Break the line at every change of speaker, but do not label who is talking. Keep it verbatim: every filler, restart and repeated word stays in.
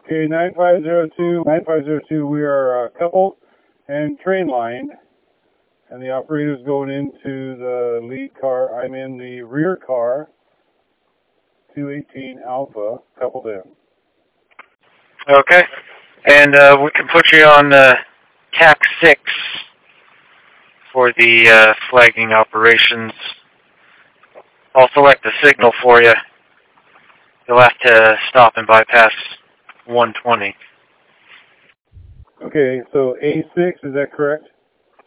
Okay, nine five zero two, nine five zero two, we are uh, coupled and train lined, and the operator's going into the lead car. I'm in the rear car, two eighteen Alpha, coupled in.
Okay. And uh, we can put you on uh, T A C six for the uh, flagging operations. I'll select the signal for you. You'll have to stop and bypass one twenty.
Okay, so A six, is that correct?